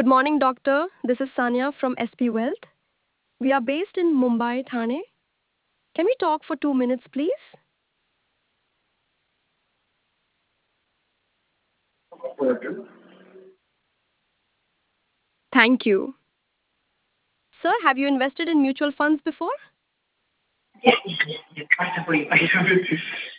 Good morning, doctor. This is Sanya from SP Wealth. We are based in Mumbai, Thane. Can we talk for 2 minutes, please? Thank you. Sir, have you invested in mutual funds before?